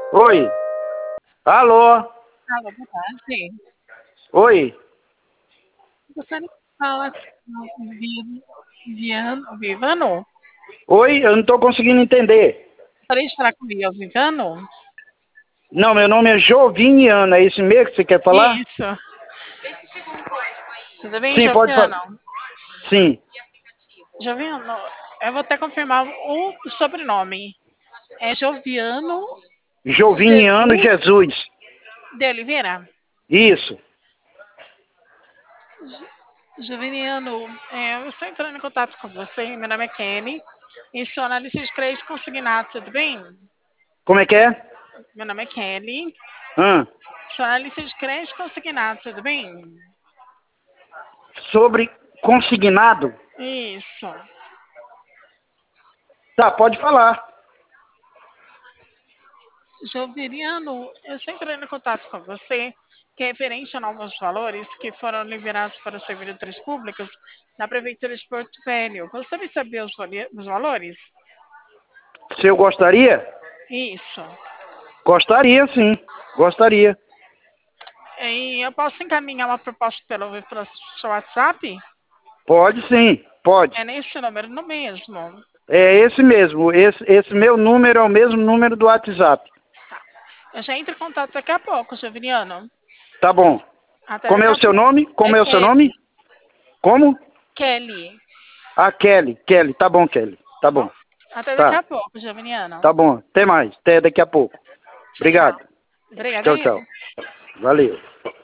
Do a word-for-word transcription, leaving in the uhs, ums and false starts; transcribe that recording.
Oi. Alô? Alô, boa tarde. Oi. Gostaria de falar com o Vi- Viano, Vivano? Oi, eu não estou conseguindo entender. Gostaria de falar com o Via- Vivano? Não, meu nome é Joviniano, é isso mesmo que você quer falar? Isso. Tudo bem, Sim, pode falar. Joviano? Sim. Joviano, eu vou até confirmar o sobrenome. É Joviano Joviniano Jesus Jesus. de Oliveira? Isso. Joviniano, é, eu estou entrando em contato com você. Meu nome é Kelly e sou analista de crédito consignado, tudo bem? Como é que é? Meu nome é Kelly, Hã? sou analista de crédito consignado, tudo bem? Sobre consignado? Isso. Tá, pode falar. Joviriano, eu estou entrando em contato com você, que é referente a novos valores que foram liberados para os servidores públicos da Prefeitura de Porto Velho. Gostaria de saber os, vali- os valores? Se eu gostaria? Isso. Gostaria, sim. Gostaria. E eu posso encaminhar uma proposta pelo, pelo seu WhatsApp? Pode sim, pode. É nesse número, no mesmo. É esse mesmo. Esse, esse meu número é o mesmo número do WhatsApp. Tá. Eu já entro em contato daqui a pouco, Joviriano. Tá bom. Até Como daqui é a o seu pouco. nome? É Como é o seu nome? Kelly. Como? Kelly. Ah, Kelly. Kelly. Tá bom, Kelly. Tá Tá bom? bom. Até daqui Tá. a pouco, Joviriano. Tá bom. Até mais. Até daqui a pouco. Tchau, tchau. Obrigado. Obrigada Tchau, eu. tchau. Valeu.